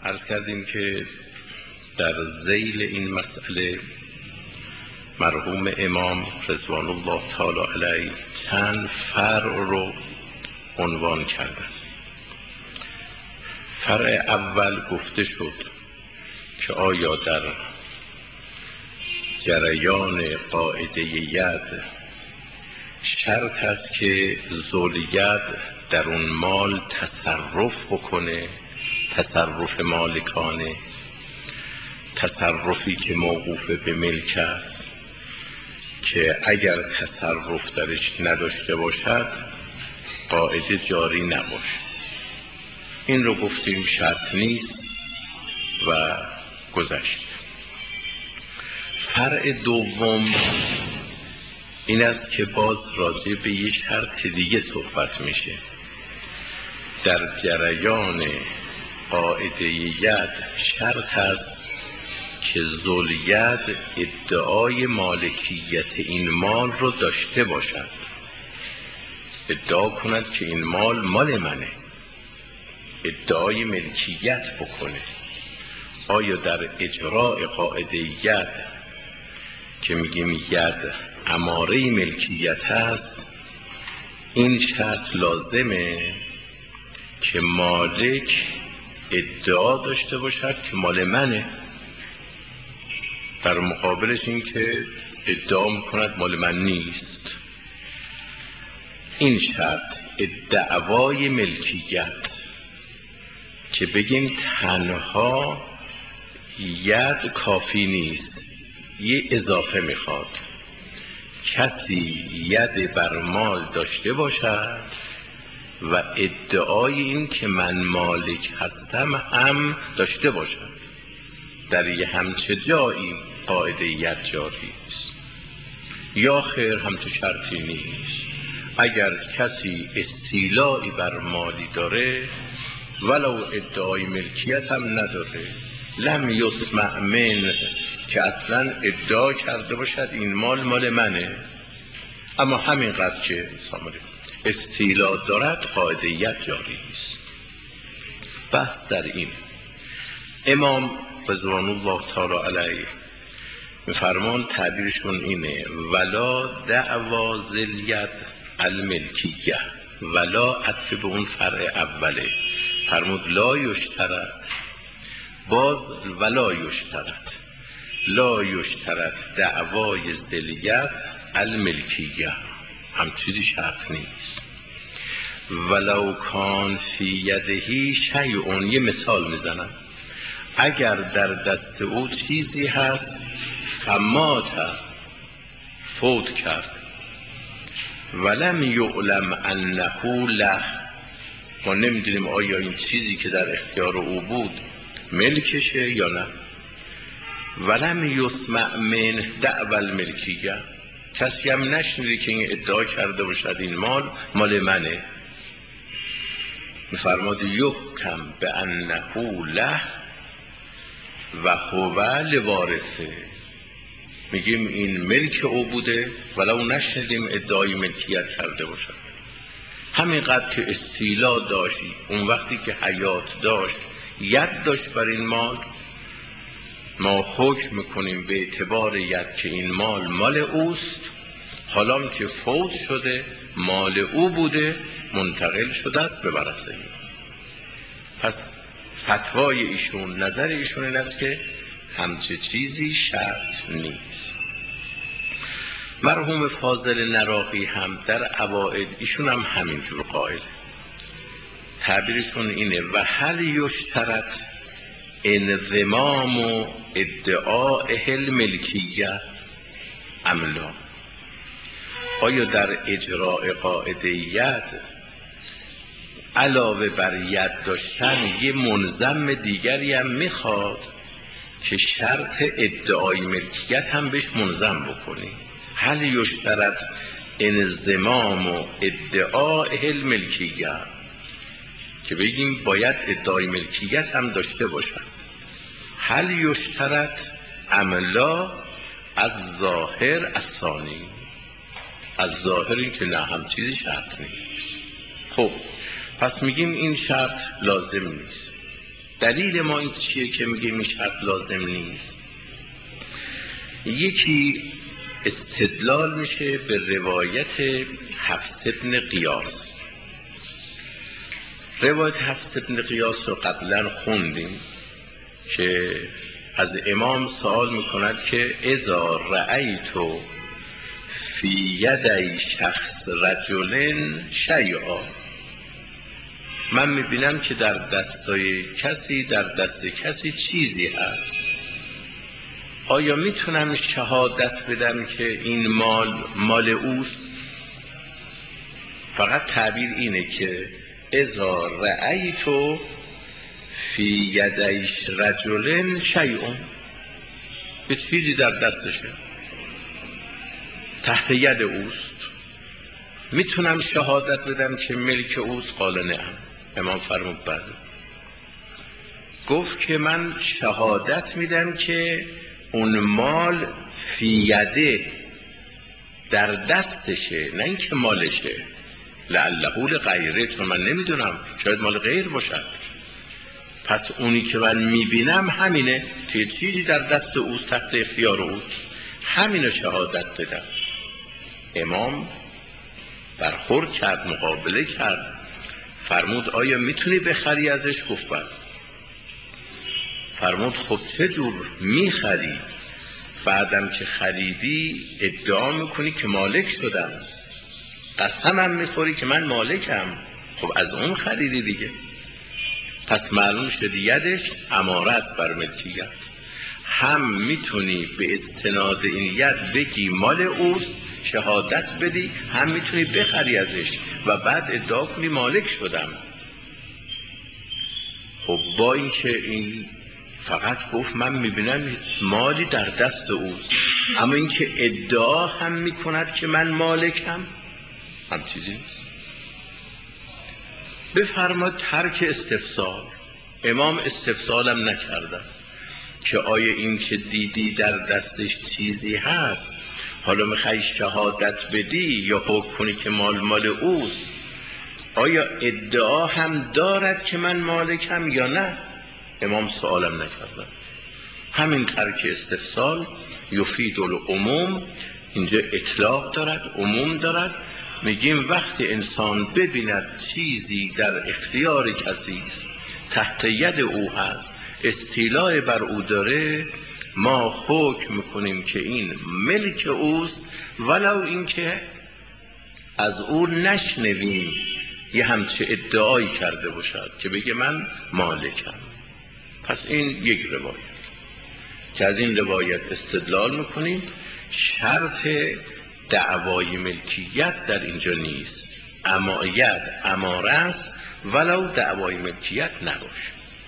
عرض کردیم که در ذیل این مسئله مرحوم امام رضوان الله تعالی علیه چند فرع رو عنوان کردن. فرع اول گفته شد که آیا در جریان قاعده ید شرط است که ذوالید در اون مال تصرف بکنه، تصرف مالکانه، تصرفی که موقوف به ملک است، که اگر تصرف درش نداشته باشد قاعده جاری نباشه. این رو گفتیم شرط نیست و گذشت. فرع دوم این است که باز راجع به یه شرط دیگه صحبت میشه. در جریان قاعده ید شرط است که ذوالید ادعای مالکیت این مال رو داشته باشد، ادعا کند که این مال مال منه، ادعای ملکیت بکنه. آیا در اجراء قاعده ید که میگیم ید اماره ملکیت است، این شرط لازمه که مالک ادعا داشته باشد که مال منه، در مقابلش این که ادعا میکند مال من نیست. این شرط ادعای ملکیت که بگیم تنها ید کافی نیست، یه اضافه میخواد، کسی ید بر مال داشته باشد و ادعای این که من مالک هستم هم داشته باشد. در یه همچه جایی قاعده ید جاری است. یا خیر همچه شرطی نیست. اگر کسی استیلایی بر مالی داره ولو ادعای ملکیت هم نداره، لم یسمع من، که اصلا ادعا کرده باشد این مال مال منه، اما همینقدر که استیلا دارد قاعده ید جاری است. بحث در این امام رضوان الله تعالی علیه میفرمان تعبیرشون اینه: ولا دعوا ذوالید الملکیه. ولا عطف به اون فرع اوله، فرمود لا یشترط، باز ولا یشترط، لا یشترط دعوای ذوالید الملکیه، هم چیزی شرط نیست. ولو کان فی یده شیء، یه مثال میزنم، اگر در دست او چیزی هست فمات، فوت کرد، ولم یعلم انه له، ما نمیدونیم آیا این چیزی که در اختیار او بود ملکشه یا نه. ولم یسمع من دعوی الملکیه، کسی هم نشنیده که این ادعا کرده باشد این مال مال منه. میفرماد یحکم بانه له و هو لوارثه، میگیم این ملک او بوده ولو نشنیدیم ادعای ملکیت کرده باشد. همینقدر که استیلا داشتی اون وقتی که حیات داشت، ید داشت بر این مال، ما حکم میکنیم به اعتبار ید که این مال مال اوست. حالا که فوت شده مال او بوده، منتقل شده است به ورثه. پس فتوای ایشون، نظر ایشون این است که همچه چیزی شرط نیست. مرحوم فاضل نراقی هم در عوائد ایشون هم همینجور قائل، تعبیرشون اینه: و هل یشترط انضمام و ادعاء الملکیه ام لا، آیا در اجراء قاعده ید علاوه بر ید داشتن یه منضم دیگری هم میخواد که شرط ادعای ملکیت هم بهش منضم بکنی؟ هل یشترط انضمام و ادعاء الملکیه، که بگیم باید ادعای ملکیت هم داشته باشد. هل یشترط ام لا، از ظاهر الثانی، از ظاهر این که نه هم چیزی شرط نیست. خب پس میگیم این شرط لازم نیست. دلیل ما این چیه که میگیم این شرط لازم نیست؟ یکی استدلال میشه به روایت حفص بن قیاس. روایت حفص بن قیاس رو قبلا خوندیم که از امام سوال میکند که اذا رأیت فی یدی شخص رجل شیئا، من میبینم که در دستای کسی، در دست کسی چیزی هست، آیا میتونم شهادت بدم که این مال اوست؟ فقط تعبیر اینه که اذا رأیت فی یدیش رجل شیء، به چیزی در دستشه، تحت ید اوست، میتونم شهادت بدم که ملک اوست؟ قال نعم. امام فرمود بله. گفت که من شهادت میدم که اون مال فی یده، در دستشه، نه اینکه مالشه. لعله لغیره، چون من نمیدونم، شاید مال غیر باشد. پس اونی که من میبینم همینه که چیزی در دست اوست، تحت اختیار اوست، همینو شهادت بدم. امام برخورد کرد، مقابله کرد، فرمود آیا میتونی بخری ازش؟ گفت بله. فرمود خب چه جور میخری؟ بعدم که خریدی ادعا میکنی که مالک شدم، قسمم میخوری که من مالکم، خب از اون خریدی دیگه. پس معلوم شد یدش اماره است بر ملکیت. هم میتونی به استناد این ید بگی مال اوست، شهادت بدی، هم میتونی بخری ازش و بعد ادعا کنی مالک شدم. خب با اینکه این فقط گفت من میبینم مالی در دست اوست، اما اینکه ادعا هم میکند که من مالکم، هم چیزی نیست. بفرماد ترک استفسار. امام استفسارم نکردن که آیا این که دیدی در دستش چیزی هست، حالا میخوای شهادت بدی یا حکم کنی که مال اوست، آیا ادعا هم دارد که من مالکم یا نه؟ امام سوالم نکردن. همین ترک استفسار یفید العموم، اینجا اطلاق دارد، عموم دارد. میگیم وقتی انسان ببیند چیزی در اختیار کسی است، تحت ید او هست، استیلاء بر او داره، ما حکم میکنیم که این ملک اوست، ولو اینکه از او نشنویم یه همچه ادعایی کرده باشد که بگه من مالکم. پس این یک روایت که از این روایت استدلال میکنیم شرط دعوای ملکیت در اینجا نیست، اما ید اماره است ولو دعوای ملکیت نباشه.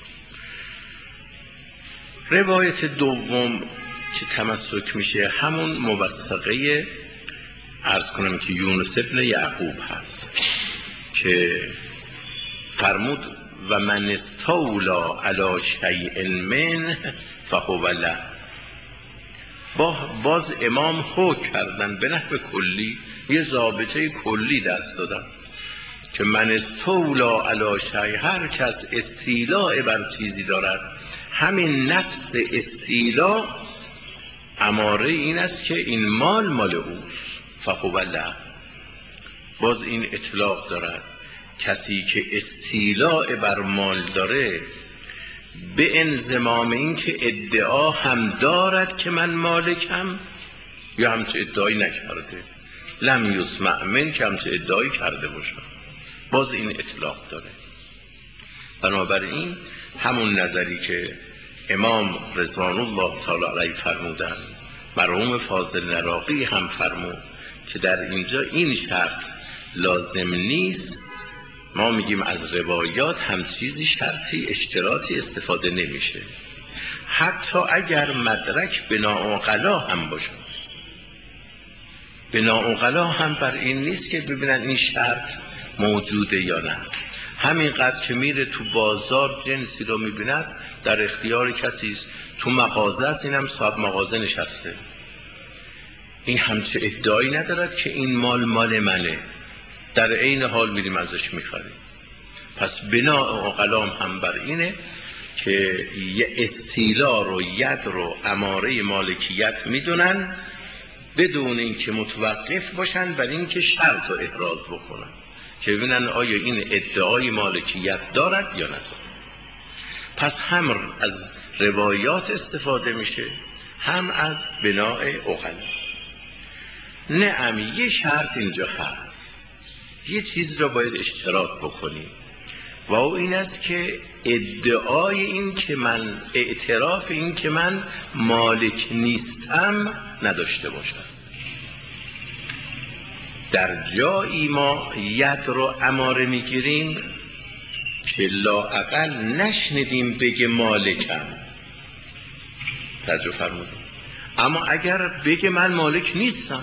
روایت دوم که تمسک میشه همون موثقه عرض کنم که یونس ابن یعقوب هست که فرمود و من استولا علی شیء من فهو له. باز امام حکم کردن به نحو کلی، یه ضابطه کلی دست دادن که من استولا علی شیء، هر کس استیلاء بر چیزی دارد، همین نفس استیلاء اماره این است که این مال اوست، فهو له. باز این اطلاق دارد کسی که استیلاء بر مال داره به انضمام این که ادعا هم دارد که من مالکم یا همچه ادعایی نکرده، لم یسمع من که همچه ادعایی کرده باشم، باز این اطلاق داره. بنابراین همون نظری که امام رضوان الله تعالی علیه فرمودن، مرحوم فاضل نراقی هم فرمود که در اینجا این شرط لازم نیست. ما میگیم از روایات هم چیزی شرطی اشتراطی استفاده نمیشه، حتی اگر مدرک بناعقلا هم باشه. بناعقلا هم بر این نیست که ببینن این شرط موجوده یا نه. همینقدر که میره تو بازار جنسی رو میبیند در اختیار کسی است، تو مغازه است، اینم صاحب مغازه نشسته، این همچه ادعایی ندارد که این مال منه، در عین حال میریم ازش میخریم. پس بناء عقلام هم بر اینه که یه استیلا رو، ید رو اماره مالکیت میدونن بدون اینکه متوقف باشن بر اینکه شرط رو احراز بکنن که ببینن آیا این ادعای مالکیت دارد یا ندارد. پس هم از روایات استفاده میشه، هم از بناء عقلا. نعم یه شرط اینجا هست، یه چیز رو باید اشتراک بکنیم و این است که ادعای این که من، اعتراف این که من مالک نیستم نداشته باشد. در جایی ما ید رو اماره میگیریم که لااقل نشنیدیم بگه مالکم، توجه فرمودید، اما اگر بگه من مالک نیستم،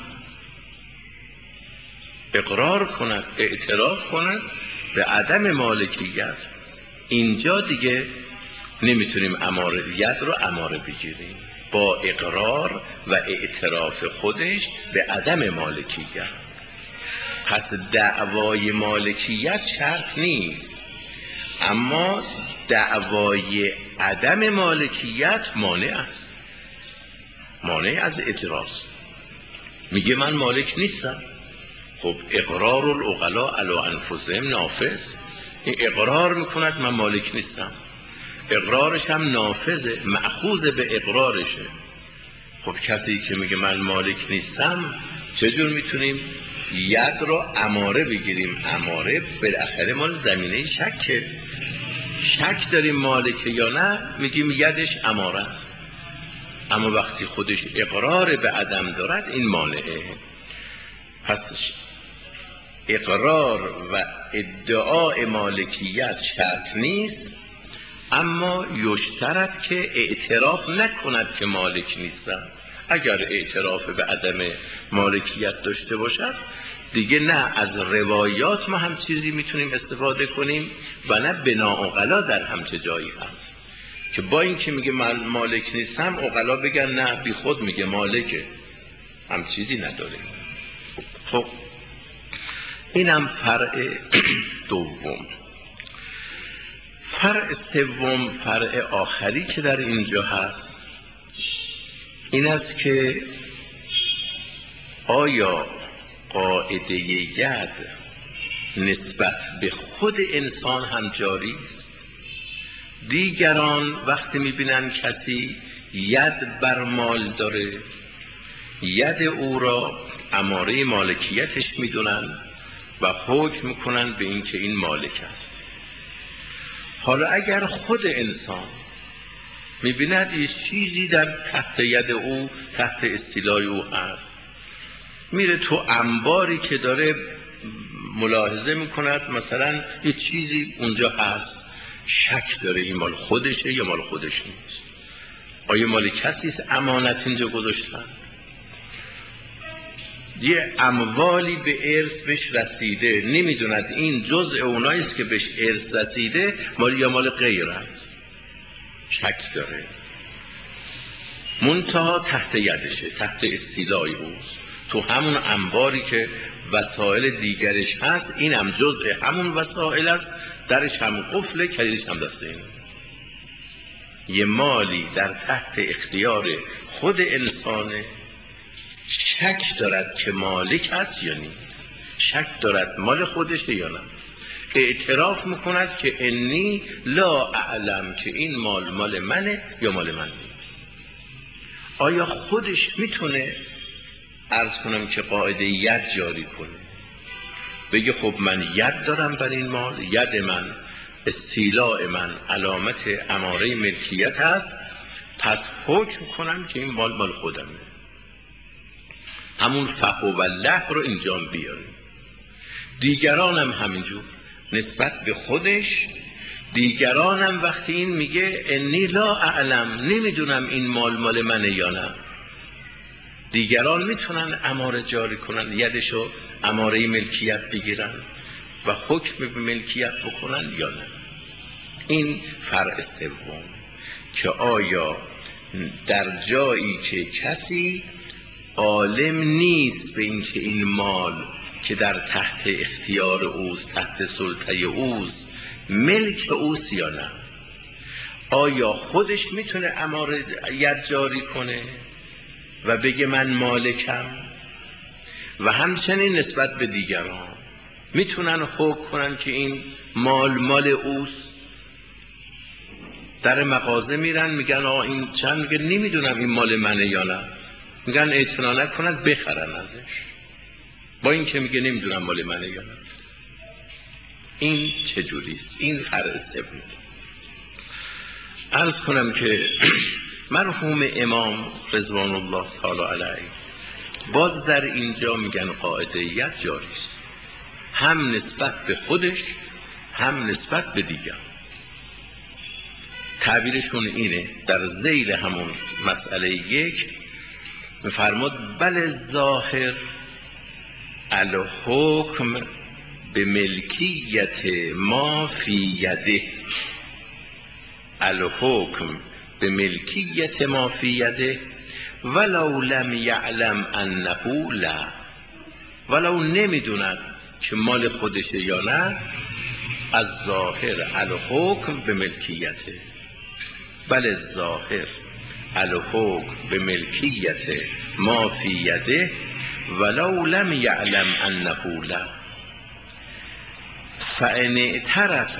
اقرار کند، اعتراف کند به عدم مالکیت، اینجا دیگه نمیتونیم ید رو اماره بگیریم با اقرار و اعتراف خودش به عدم مالکیت. پس دعوای مالکیت شرط نیست، اما دعوای عدم مالکیت مانع است، مانع از اجراست. میگه من مالک نیستم، خب اقرار العقلاء علی انفسهم نافذ، این اقرار میکند من مالک نیستم، اقرارش هم نافذه، مأخوذ به اقرارشه. خب کسی که میگه من مالک نیستم چجور میتونیم ید رو اماره بگیریم؟ اماره بالاخره مال زمینه شکه، شک داریم مالکه یا نه، میگیم یدش اماره است. اما وقتی خودش اقرار به عدم دارد این مانعه. پس اقرار و ادعای مالکیت شرط نیست، اما یشترط که اعتراف نکند که مالک نیستم. اگر اعتراف به عدم مالکیت داشته باشد دیگه نه از روایات ما هم چیزی میتونیم استفاده کنیم و نه بنا عقلا در همچه جایی هست که با این که میگه من مالک نیستم عقلا بگن نه بی خود میگه مالکه، هم چیزی نداریم. خب اینم فرع دوم. فرع سوم، فرع آخری که در اینجا هست این است که آیا قاعده ید نسبت به خود انسان هم جاری است؟ دیگران وقتی میبینن کسی ید بر مال داره، ید او را اماره مالکیتش میدونن و حکم میکنن به این که این مالک است. حالا اگر خود انسان میبیند یه چیزی در تحت ید او، تحت استیلای او هست، میره تو انباری که داره ملاحظه میکند مثلا یه چیزی اونجا هست، شک داره این مال خودشه یا مال خودش نیست، آیا مال کسی است امانت اینجا گذاشتن، یه اموالی به ارث بهش رسیده، نمیدوند این جزء اوناییست که بهش ارث رسیده مال یا مال غیر است، شک داره، منتها تحت یدشه، تحت استیلای اوست، تو همون انباری که وسایل دیگرش هست این هم جزء همون وسایل است، درش هم قفله، کلیدش هم دست اینه. یه مالی در تحت اختیار خود انسانه، شک دارد که مالک هست یا نیست، شک دارد مال خودشه یا نه، اعتراف میکند که انی لا اعلم که این مال منه یا مال من نیست. آیا خودش میتونه عرض کنم که قاعده ید جاری کنه، بگه خب من ید دارم بر این مال، ید من، استیلاء من علامت اماره ملکیت هست، پس حکم کنم که این مال خودمه؟ همون فهو والله رو اینجا بیاریم. دیگران هم همینجور نسبت به خودش، دیگران هم وقتی این میگه انی لا اعلم، نمیدونم این مال منه یا نه، دیگران میتونن اماره جاری کنن، یدشو اماره ملکیت بگیرن و حکم به ملکیت بکنن یا نه. این فرع سوم که آیا در جایی که کسی عالم نیست به این که این مال که در تحت اختیار اوست، تحت سلطه اوست، ملک اوست یا نه، آیا خودش میتونه امارت جاری کنه و بگه من مالکم؟ و همچنین نسبت به دیگران میتونن حکم کنن که این مال اوست. در مغازه میرن میگن آقا این چند؟ میگه نمیدونم این مال منه یا نه. میگن اعتنا نکنن بخرن ازش، با این که میگه نمیدونم مال منه یا نه. این چجوریست؟ این فرع سوم. عرض کنم که مرحوم امام رضوان الله تعالی علیه باز در اینجا میگن قاعده‌یت جاریست، هم نسبت به خودش هم نسبت به دیگر. تعبیرشون اینه در ذیل همون مسئله یک میفرماد بل ظاهر الحکم به ملکیت ما فی یده، الحکم به ملکیت ما فی یده ولو لم یعلم انه لا، ولو نمیدوند که مال خودشه یا نه. از ظاهر الحکم به ملکیته، بل ظاهر الحکم به ملکیت ما فی یده ولو لم یعلم انه لا، فان اعترف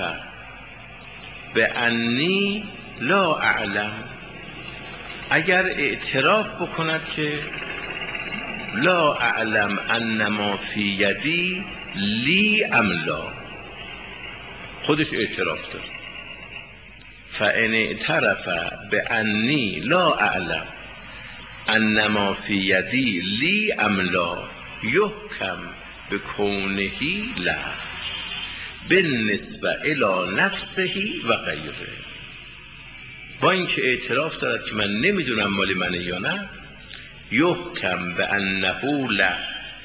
بانی لا اعلم، اگر اعتراف بکند که لا اعلم ان ما فی یدی لی ام لا، خودش اعتراف داره. فان اعترف بانی لا اعلم ان ما فی یدی لی ام لا یحکم بکونه لا بالنسبه الی نفسه و غیره. با اینکه اعتراف دارد که من نمیدونم مال منه یا نه، یحکم به انه لا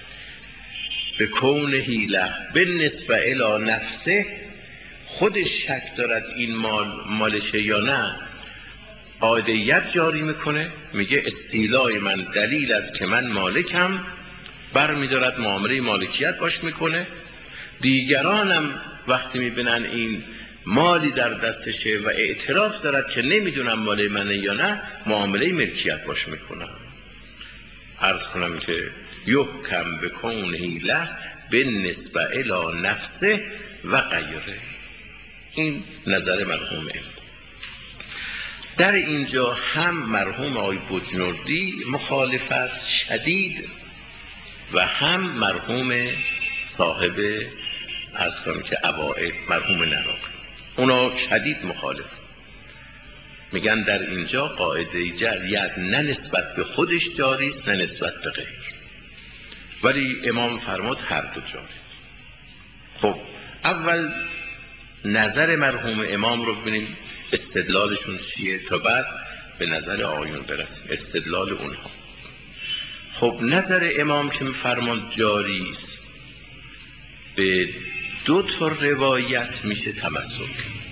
بکونه لا بالنسبه الی نفسه، خودش شک دارد این مالشه یا نه، قاعده‌یت جاری میکنه، میگه استیلای من دلیل است که من مالکم، برمیدارد معامله مالکیت باش میکنه. دیگرانم وقتی میبینن این مالی در دستشه و اعتراف دارد که نمیدونم مال منه یا نه، معامله ملکیت باش میکنن. عرض کنم که یحکم بکونه له بالنسبه الی نفسه و غیره. این نظر مرحوم امام. در اینجا هم مرحوم آقای بجنوردی مخالف است شدید و هم مرحوم صاحب عرض کنم که عوائد مرحوم نراقی، اونا شدید مخالف. میگن در اینجا قاعده جریت نه نسبت به خودش جاریست نه نسبت به غیر، ولی امام فرمود هر دو جاری. خب اول نظر مرحوم امام رو ببینیم استدلالشون چیه تا بعد به نظر آیون برسیم، استدلال اونها. خب نظر امام که فرمان جاری است به دو تا روایت میشه تمسک.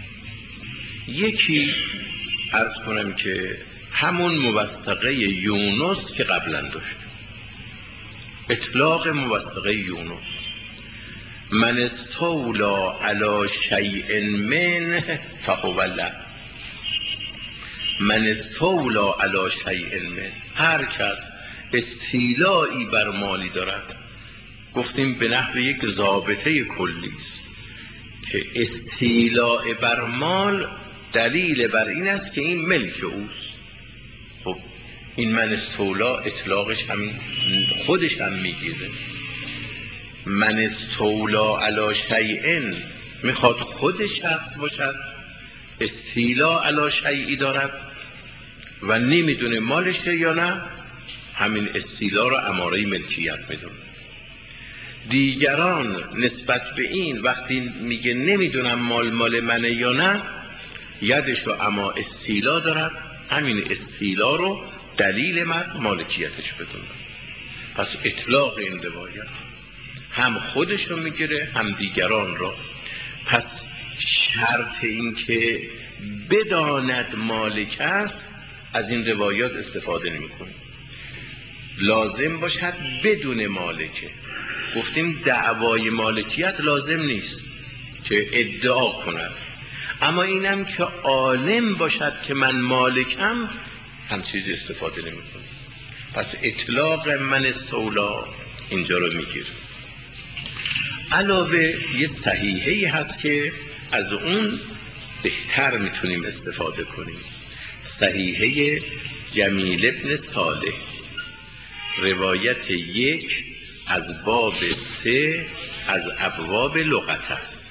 یکی عرض کنم که همون موثقه یونس که قبلا داشت، اطلاق موثقه یونس، من استولا علی شیء من فهو له، من استولا علی شیء من، هر کس استیلایی بر مالی دارد، گفتیم به نحو یک ضابطه کلی است که استیلاء بر مال دلیل بر این است که این ملک اوست. خب این من استولا اطلاقش همین خودش هم میگیره، من استولا علی شیء میخواد خود شخص باشد استیلا علی شیئی دارد و نمیدونه مالشه یا نه، همین استیلا را اماره ملکیت میدونه. دیگران نسبت به این وقتی میگه نمیدونم مال منه یا نه، یدش رو اما استیلا دارد، همین استیلا رو دلیل مالکیتش بدونه. پس اطلاق این روایت هم خودش رو میگیره هم دیگران رو. پس شرط این که بداند مالک است از این روایات استفاده نمی‌کنه، لازم باشد بدون مالکه. گفتیم دعوای مالکیت لازم نیست که ادعا کند، اما اینم که عالم باشد که من مالکم، هم چیزی استفاده نمی‌کنه. پس اطلاق من استولا اینجا رو میگیر. علاوه یه صحیحه‌ای هست که از اون بهتر میتونیم استفاده کنیم. صحیحه جمیل ابن صالح، روایت 1 از باب 3 از ابواب لغت است.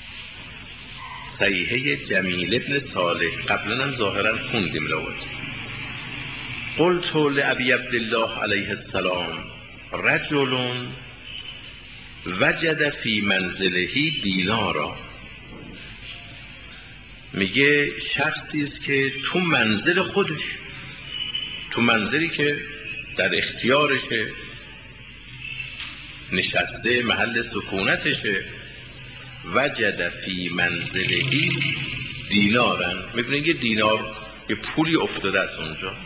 صحیحه جمیل ابن صالح قبلا هم ظاهرا خوندیم روایت. قلت لأبی عبدالله علیه السلام رجل وجد فی منزله دینارا. میگه شخصی است که تو منزل خودش، تو منزلی که در اختیارشه، نشسته، محل سکونتشه، وجد فی منزله دینارن. میبینید یه دینار، یه پولی افتاده از اونجا.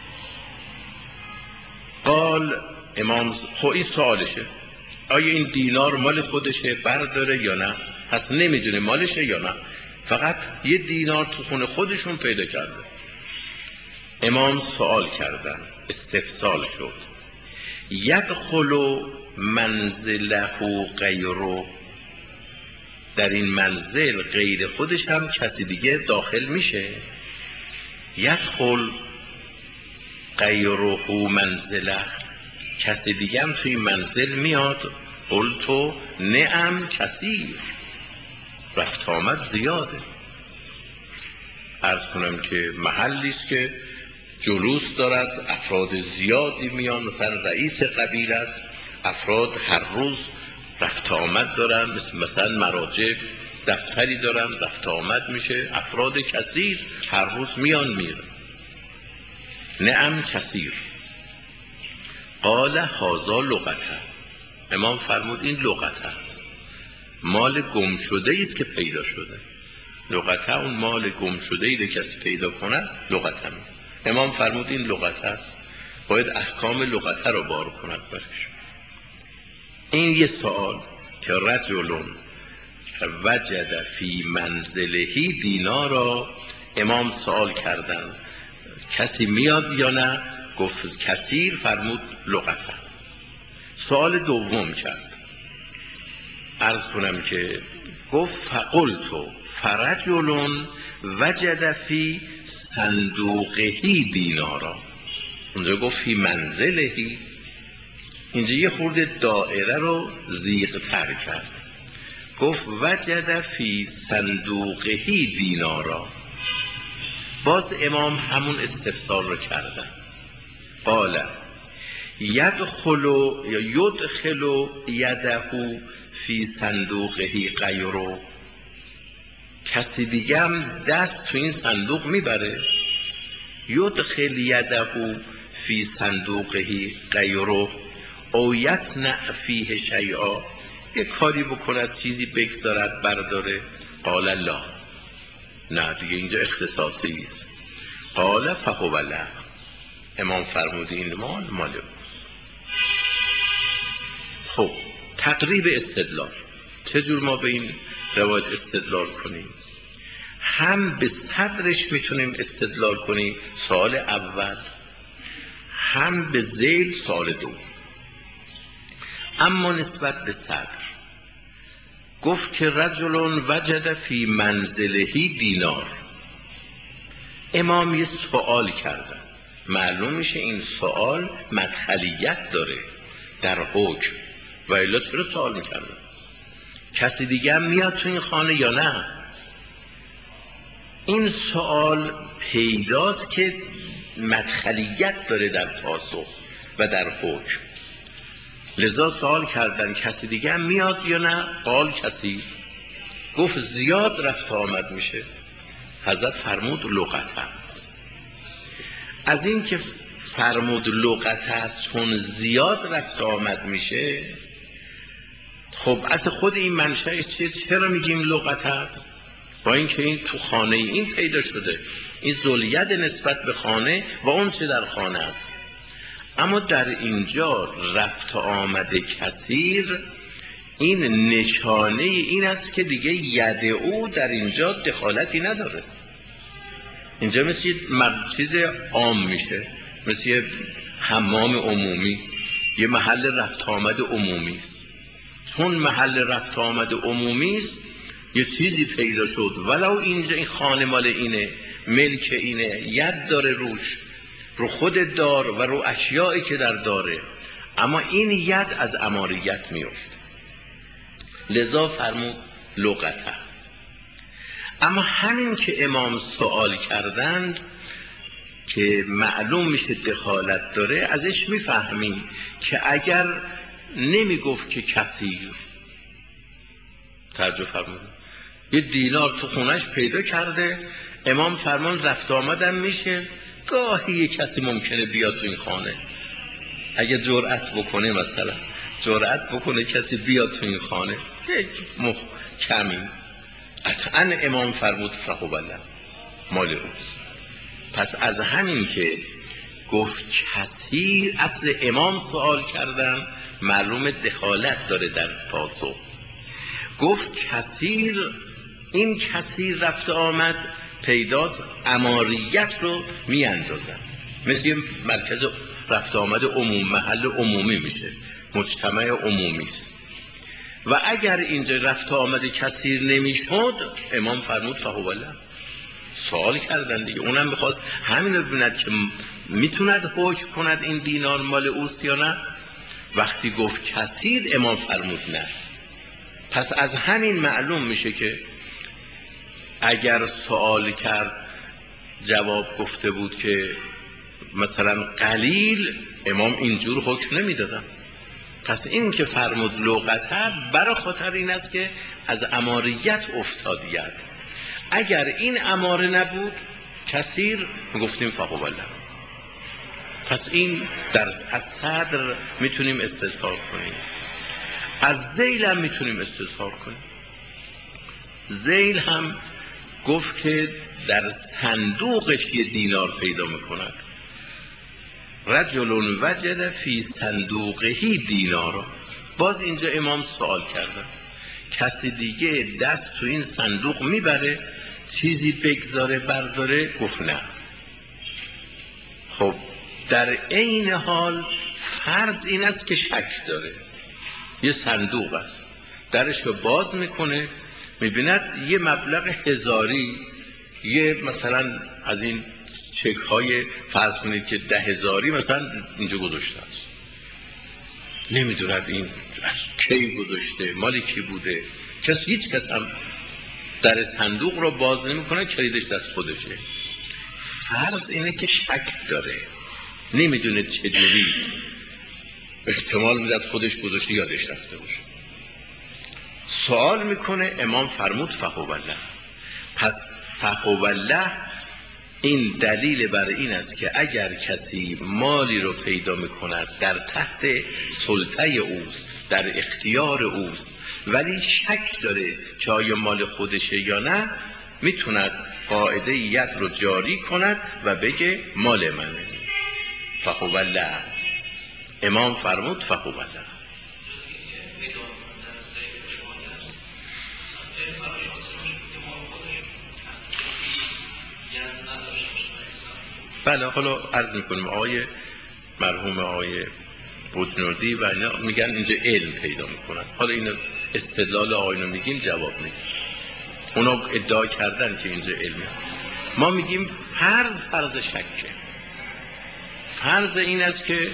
قال امام، خب این سوالشه، آیا این دینار مال خودشه برداره یا نه؟ پس نمیدونه مالشه یا نه، فقط یه دینار تو خونه خودشون پیدا کرده. امام سوال کردن، استفسال شد، یدخل منزله غیره، در این منزل غیر خودش هم کسی دیگه داخل میشه؟ یدخل غیره منزله، کسی دیگه هم توی منزل میاد؟ قلتو نعم کثیر، رفت آمد زیاده. عرض کنم که محلی است که جلوس دارد، افراد زیادی میان، مثلا رئیس قبیله است، افراد هر روز رفت آمد دارن، مثلا مراجع دفتری دارن، رفت آمد میشه، افراد کثیر هر روز میان میرن. نعم کثیر. قال هذا لغته، امام فرمود این لغته است، مال گم شده است که پیدا شده. لغته اون مال گم شده ای که کسی پیدا کنه لغته. امام فرمود این لغته است، باید احکام لغته رو بار کند برش. این یه سوال که رجل وجد فی منزله دینارا، امام سوال کردن کسی میاد یا نه؟ گفت کثیر، فرمود لغت است. سوال دوم کرد، عرض کنم که گفت فقلتو فرجل وجد فی صندوقه دینارا، اونجا گفت فی منزلهی، اینجا یه خورده دائره رو زیغ تر کرد، گفت وجد فی صندوقه دینارا. باز امام همون استفسار رو کردن. قال یدخل یا یدخل یده فی صندوقه غیره، کسی دیگه هم دست تو این صندوق میبره؟ یدخل یده فی صندوقه غیره او یصنع فیه شیئا، یه کاری بکند چیزی بگذارد برداره؟ قال لا، نه دیگه اینجا اختصاصی است. قال فهو له، امام فرمود این مال اوست. خب تقریب استدلال، چجور ما به این روایت استدلال کنیم؟ هم به صدرش میتونیم استدلال کنیم، سوال اول، هم به ذیل، سوال دوم. اما نسبت به صدر، گفت که رجل وجد فی منزله دینار، امام یه سوال کردن، معلوم میشه این سوال مدخلیت داره در حکم، و الا چرا سوال میکردن؟ کسی دیگه هم میاد تو این خانه یا نه؟ این سوال پیداست که مدخلیت داره در پاسخ و در حکم، لذا سوال کردن کسی دیگه هم میاد یا نه؟ قال کسی، گفت زیاد رفت آمد میشه. حضرت فرمود لغت است. از این که فرمود لغت است چون زیاد رفت آمد میشه، خب از خود این منشأش چیه؟ چرا میگیم لغت است؟ با اینکه این تو خانه این پیدا شده، این ذوالید نسبت به خانه و اون چه در خانه است. اما در اینجا رفت آمد کثیر، این نشانه این است که دیگه ید او در اینجا دخالتی نداره. اینجا مثل یه چیز عام میشه، مثل یه حمام عمومی، یه محل رفت آمد عمومی است. چون محل رفت آمد عمومی است یه چیزی پیدا شد، ولو اینجا این خانه مال اینه، ملک اینه، ید داره روش، رو خود دار و رو اشیایی که در داره، اما این ید از اماریت میفت. لذا فرمود لغت است. اما همین که امام سوال کردند که معلوم میشه دخالت داره، ازش میفهمیم که اگر نمیگفت که کثیر، ترجمه فرمود یه دینار تو خونش پیدا کرده، امام فرمان رفت آمدن میشه، گاهی یه کسی ممکنه بیاد تو این خانه، اگه جرأت بکنه، مثلا جرأت بکنه کسی بیاد تو این خانه، یک کمی، قطعا امام فرمود فهوالله مال اوست. پس از همین که گفت کثیر، اصل امام سوال کردم معلوم دخالت داره در پاسخ. گفت کثیر، این کثیر رفت آمد پیداست، اماریت رو می اندازن، مثل یه مرکز رفت آمد عموم، محل عمومی میشه، مجتمع عمومی است. و اگر اینجا رفت آمد کثیر نمیشد، امام فرمود فهوالله. سوال کردن دیگه، اونم بخواست همین رو ببیند که میتوند حکم کند این دینار مال اوست یا نه. وقتی گفت کثیر امام فرمود نه. پس از همین معلوم میشه که اگر سوال کرد جواب گفته بود که مثلا قلیل، امام اینجور حکم نمیدادن. پس این که فرمود لغته برای خاطر این است که از اماریت افتادیت. اگر این اماره نبود کثیر، گفتیم فهوالله. پس این از صدر میتونیم استظهار کنیم، از ذیل هم میتونیم استظهار کنیم. ذیل هم گفت که در صندوقش یه دینار پیدا میکند، رجل وجد فی صندوقهی دینارا. باز اینجا امام سوال کردن کسی دیگه دست تو این صندوق میبره چیزی بگذاره برداره؟ گفت نه. خب در عین حال فرض این است که شک داره، یه صندوق است، درشو باز میکنه میبیند یه مبلغ هزاری، یه مثلا از این چک های فرض کنید که 10,000 مثلا اینجا گذاشته است، نمیدوند این از کی گذاشته، مالی کی بوده، هیچ کس هم در صندوق رو باز نمیکنه، کلیدش دست خودشه. فرض اینه که شک داره، نمیدونه چجوریست، احتمال میداد خودش گذاشته یادش رفته باشه. سوال میکنه، امام فرمود فهوالله. پس فهوالله این دلیل بر این است که اگر کسی مالی رو پیدا میکند در تحت سلطه اوست، در اختیار اوست، ولی شک داره که آیا مال خودشه یا نه، میتوند قاعده ید رو جاری کند و بگه مال منه. فهوالله. امام فرمود فهوالله. بله، حالا عرض میکنیم آقای مرحوم آقای بجنوردی و اینا میگن اینجا علم پیدا میکنن. حالا اینو استدلال آقایونو میگیم، جواب میگیم. اونا ادعا کردن که اینجا علمه، ما میگیم فرض شکه. فرض این است که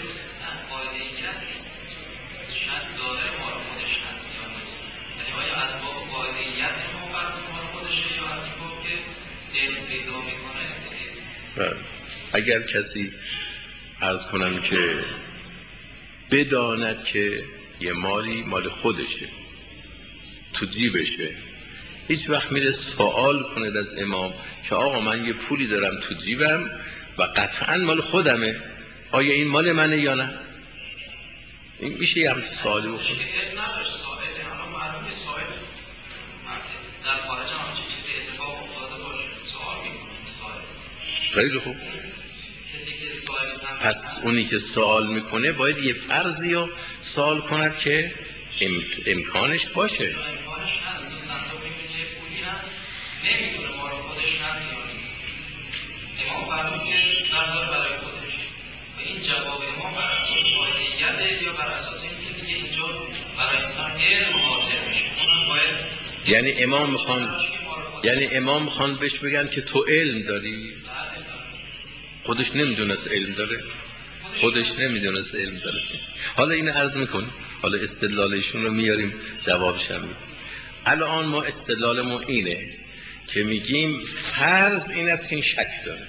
اگر کسی عرض کنم که بداند که یه مالی مال خودشه تو جیبشه، هیچ وقت میره سوال کنه از امام که آقا من یه پولی دارم تو جیبم و قطعا مال خودمه، آیا این مال منه یا نه؟ این میشه یه همچه سوالی بکنه. خیلی خوب. پس اونی که سوال میکنه باید یه فرضی رو سوال کند که امکانش باشه. امکانش هست، تو صندوق میبینی یه پولی هست، نمیدونه مال خودش هست یا نیست. امام فرمود که بردار برای خودش. و این جواب امام بر اساس واقعیت یا بر اساس اینکه دیگه اینجا برای انسان علم حاصل میشه. اونم باید یعنی امام میخوان بهش بگن که تو علم داری. خودش نمیدونست علم داره. حالا اینو عرض میکنم، حالا استدلالشون رو میاریم جوابش هم میدیم. الان ما استدلالمون اینه که میگیم فرض این است که این شک داره،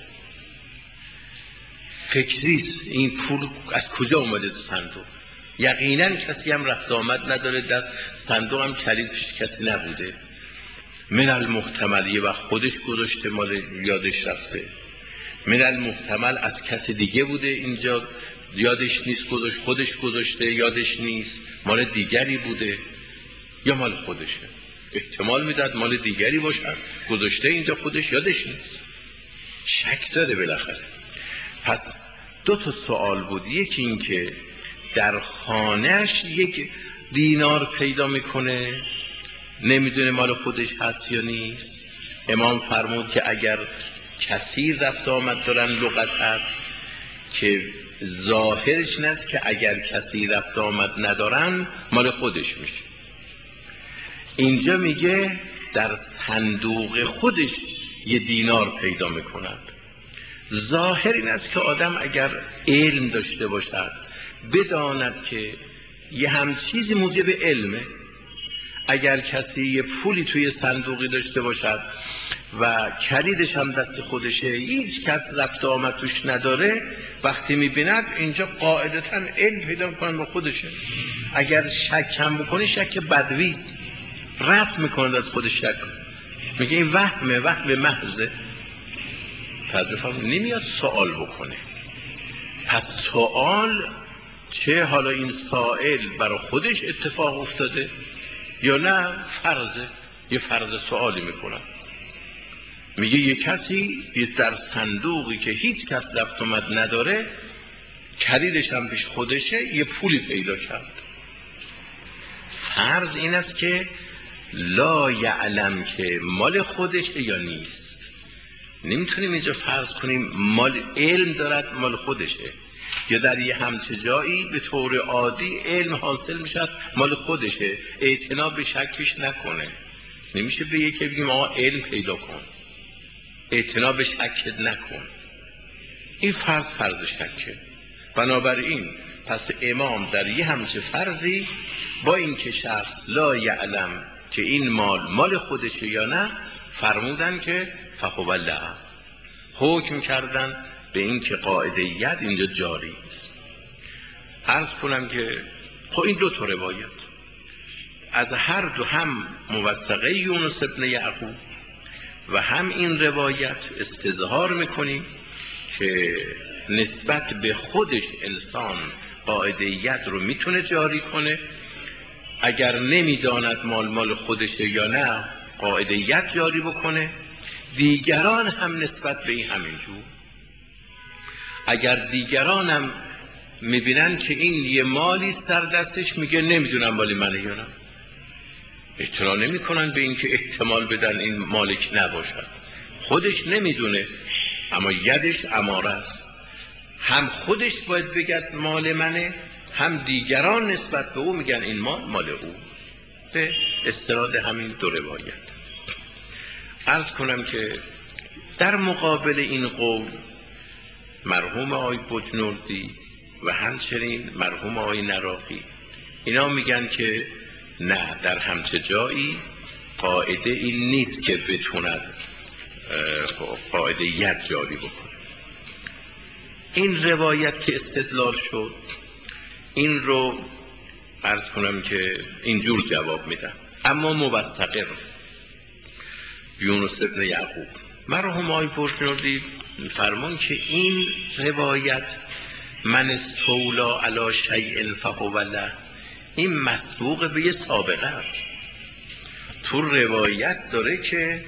فکریست، این پول از کجا اومده تو صندوق، یقینا کسی هم رفت آمد نداره، دست صندوق هم کلید پیش کسی نبوده، من المحتمل یه وقت خودش گذاشته مال یادش رفته، من المحتمل از کسی دیگه بوده اینجا یادش نیست گذاشت، خودش گذاشته یادش نیست، مال دیگری بوده یا مال خودشه. احتمال میداد مال دیگری باشد گذاشته اینجا خودش یادش نیست، شک داره بالاخره. پس دو تا سوال بود، یکی این که در خانهش یک دینار پیدا میکنه نمیدونه مال خودش هست یا نیست. امام فرمود که اگر کسی رفت آمد دارن لغت هست که ظاهرش این است که اگر کسی رفت آمد ندارن مال خودش میشه. اینجا میگه در صندوق خودش یه دینار پیدا میکنند. ظاهر این است که آدم اگر علم داشته باشد بداند که یه هم چیزی موجب علمه. اگر کسی یه پولی توی صندوقی داشته باشد و کلیدش هم دست خودشه، هیچ کس رفت آمد توش نداره، وقتی میبیند اینجا قاعدتا علم پیدا میکنن با خودشه. اگر شک هم بکنی شک بدویست، رفت میکنه از خودش شک، میگه این وهم محضه، نمیاد سوال بکنه. پس سوال چه حالا این سائل برای خودش اتفاق افتاده یا نه فرضه، یه فرض سوالی میکنم، میگه یه کسی در صندوقی که هیچ کس رفت اومد نداره کلیدش هم پیش خودشه یه پولی پیدا کرد. فرض این است که لا یعلم که مال خودشه یا نیست. نمیتونیم اینجا فرض کنیم مال علم دارد مال خودشه، یا در یه همچه جایی به طور عادی علم حاصل میشد مال خودشه، اعتنا به شکش نکنه. نمیشه به یکی بگیم آقا علم پیدا کن، اعتنا به شک نکن. این فرض شکه. بنابراین پس امام در یه همچه فرضی با این که شخص لا یعلم که این مال خودشه یا نه، فرمودن که فهو له، حکم کردن به این که قاعده ید اینجا جاری است. عرض کنم که خب این دو تا روایت از هر دو، هم موثقه یونس ابن یعقوب و هم این روایت استظهار میکنیم که نسبت به خودش انسان قاعده ید رو میتونه جاری کنه، اگر نمیداند مال خودشه یا نه قاعده ید جاری بکنه. دیگران هم نسبت به این همینجور، اگر دیگران هم میبینن که این یه مالیست در دستش، میگه نمیدونم مالی منه یا نه، اعتنا نمی کنن به این که احتمال بدن این مالک نباشد. خودش نمیدونه اما یدش اماره است، هم خودش باید بگد مال منه، هم دیگران نسبت به او میگن این مال او، به استناد همین دو روایت. عرض کنم که در مقابل این قول مرحوم آقای بجنوردی و همچنین مرحوم آقای نراقی اینا میگن که نه، در همچه جایی قاعده این نیست که بتوند قاعده ید جاری بکنه. این روایت که استدلال شد این رو عرض کنم که اینجور جواب میدم. اما موثقه رو یونس ابن یعقوب مرحوم آقای بجنوردی فرمون که این روایت من استولا علی شیء فهو له، این مسبوق به یه سابقه است. تو روایت داره که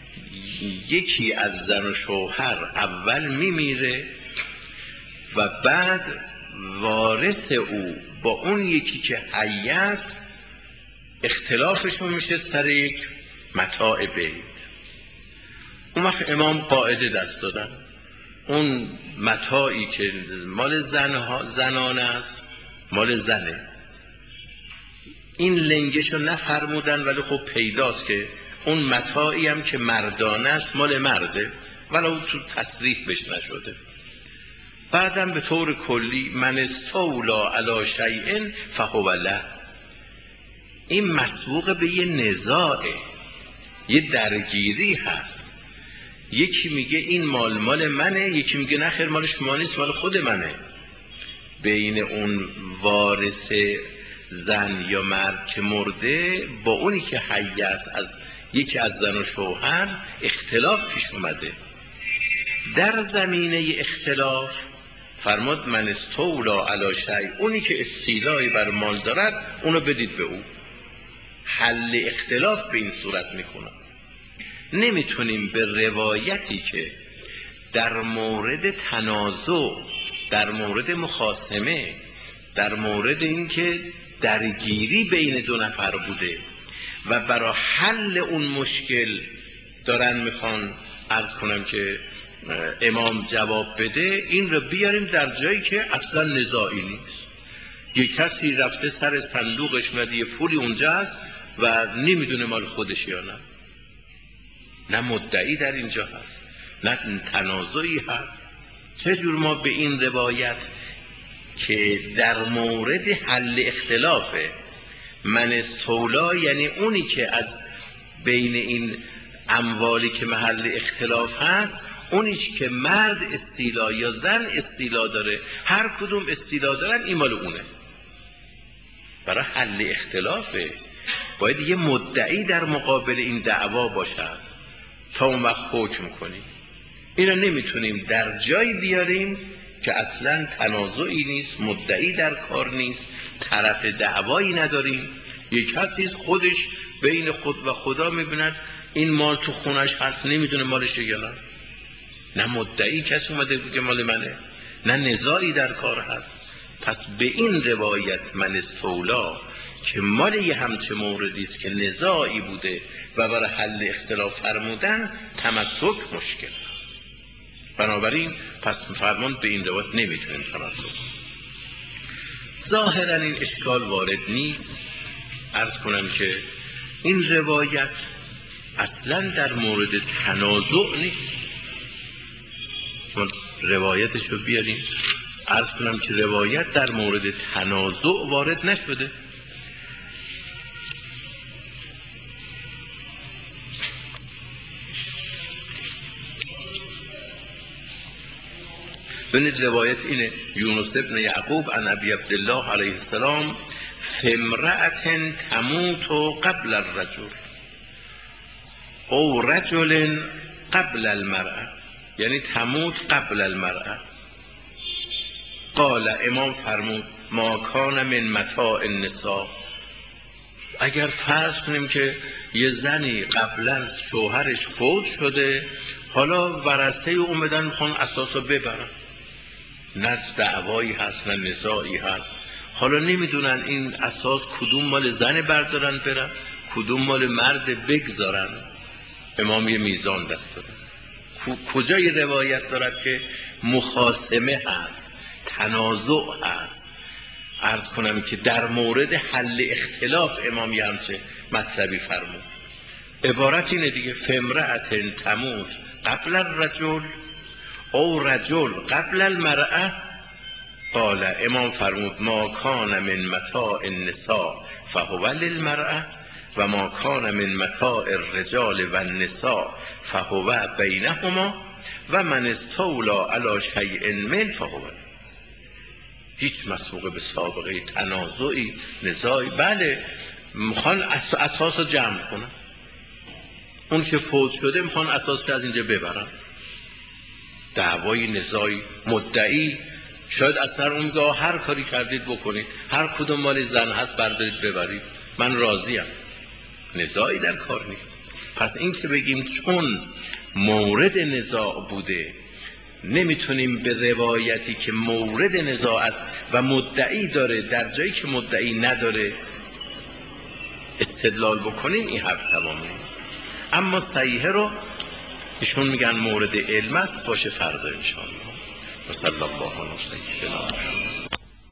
یکی از زن و شوهر اول میمیره و بعد وارث او با اون یکی که حی است اختلافشون میشه سر یک متاع بیت. اون وقت امام قاعده دست دادن، اون متاعی که مال زنان است مال زنه. این لنگشو نفرمودن، ولی خب پیداست که اون متاعی هم که مردانه است مال مرده، ولو تو تصریح بش نشده. بعدم به طور کلی من استولا علی شیء فهو له، این مسبوق به یه نزاعه، یه درگیری هست. یکی میگه این مال منه، یکی میگه نه خیر مال شما نیست مال خود منه. بین اون وارث زن یا مرد که مرده با اونی که حی است از یکی از زن و شوهر اختلاف پیش اومده. در زمینه اختلاف فرمود من استولا علی شیء، اونی که استیلایی بر مال دارد اونو بدید به او. حل اختلاف به این صورت میکنه. نمیتونیم به روایتی که در مورد تنازع، در مورد مخاصمه، در مورد اینکه درگیری بین دو نفر بوده و برای حل اون مشکل دارن میخوان عرض کنم که امام جواب بده، این رو بیاریم در جایی که اصلا نزاعی نیست. یک کسی رفته سر صندوقش مده یه پولی اونجا هست و نمیدونه مال خودش یا نه مدعی در اینجا هست نه تنازعی هست. چجور ما به این روایت که در مورد حل اختلافه من استولا، یعنی اونی که از بین این اموالی که محل اختلاف هست اونیش که مرد استیلا یا زن استیلا داره، هر کدوم استیلا دارن این مال اونه. برای حل اختلافه باید یه مدعی در مقابل این دعوا باشد تا اون وقت حکم کنیم. اینا نمیتونیم در جایی بیاریم که اصلا تنازعی نیست، مدعی در کار نیست، طرف دعوایی نداریم. یک کسی خودش بین خود و خدا میبیند این مال تو خونش هست، نمیدونه مالشه یا نه مدعی کسی اومده بگه مال منه، نه نزاعی در کار هست. پس به این روایت من استولا که مال یه همچه موردی است که نزاعی بوده و برای حل اختلاف فرمودن تمسک مشکل است. بنابراین پس فرمان به این روایت نمیتونیم تمسک. ظاهرا این اشکال وارد نیست. عرض کنم که این روایت اصلا در مورد تنازع نیست. روایتش رو بیاریم عرض کنم که روایت در مورد تنازع وارد نشده. ببینید روایت اینه: یونس ابن یعقوب عن ابی عبدالله علیه السلام فامرأة تموت قبل الرجل او رجل قبل المرأة، یعنی تموت قبل المرأة. قال امام فرمود ما کان من متاع النساء، اگر فرض کنیم که یه زنی قبلا شوهرش فوت شده، حالا ورثه اومدن میخوان اساسو ببرن، نه دعوایی هست نه نزاعی هست، حالا نمیدونن این اساس کدوم مال زن بردارن برن کدوم مال مرد بگذارن. امام یه میزان دست داره. کجای روایت دارد که مخاصمه هست، تنازع هست؟ عرض کنم که در مورد حل اختلاف امام یه همچه مطلبی فرمود. عبارت اینه دیگه: فامرأة تموت قبل الرجل او رجل قبل المرأة. قال امام فرمود ما کان من متاع النساء فهو للمرأة و ما کان من متاع الرجال و النساء فهو بینهما و من استولا علی شیء من فهو. هیچ مسبوقه به سابقه تنازعی نزاعی. بله میخوان اساس رو جمع کنن، اون که فوت شده میخوان اساسش از اینجا ببرن. دعوای نزاعی مدعی شاید اصلا اون میگه هر کاری کردید بکنید، هر کدوم مال زن هست بردارید ببرید، من راضیم، نزاعی در کار نیست. پس این که بگیم چون مورد نزاع بوده نمیتونیم به روایتی که مورد نزاع است و مدعی داره در جایی که مدعی نداره استدلال بکنین این حرف تمامه. اما صحیحه رو ایشون میگن مورد علم است، باشه فردا انشاءالله. و صلی الله علی سیدنا محمد.